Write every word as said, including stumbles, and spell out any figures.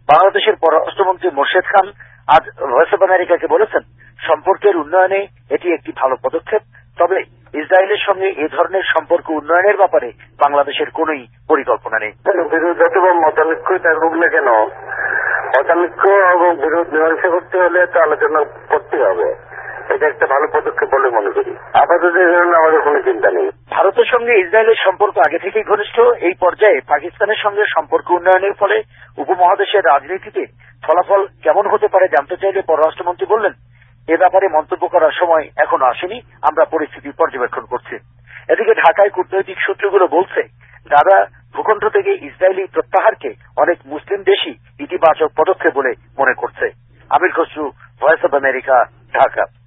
বাংলাদেশের পররাষ্ট্রমন্ত্রী মোর্শেদ খান আজ ভয়েস অব আমেরিকাকে বলেছেন, সম্পর্কের উন্নয়নে এটি একটি ভালো পদক্ষেপ, তবে ইসরায়েলের সঙ্গে এ ধরনের সম্পর্ক উন্নয়নের ব্যাপারে বাংলাদেশের কোনই পরিকল্পনা নেই। বিরোধ বা মতানৈক্যই থাকুক না কেন, মতানৈক্য এবং বিরোধ মীমাংসা করতে হলে তো আলোচনা করতে হবে। এটা একটা ভালো পদক্ষেপ বলে মনে করি। আপাতত এই ধরনের আমাদের কোনো চিন্তা নেই। ভারতের সঙ্গে ইসরায়েলের সম্পর্ক আগে থেকেই ঘনিষ্ঠ। এই পর্যায়ে পাকিস্তানের সঙ্গে সম্পর্ক উন্নয়নের ফলে উপমহাদেশের রাজনীতিতে ফলাফল কেমন হতে পারে জানতে চাইলে পররাষ্ট্রমন্ত্রী বললেন, এ ব্যাপারে মন্তব্য করার সময় এখনো আসেনি, আমরা পরিস্থিতি পর্যবেক্ষণ করছি। এদিকে ঢাকায় কূটনৈতিক সূত্রগুলো বলছে, গাজা ভূখণ্ড থেকে ইসরায়েলি প্রত্যাহারকে অনেক মুসলিম দেশই ইতিবাচক পদক্ষেপ বলে মনে করছে। Amir Khasru, Voice of America, Dhaka.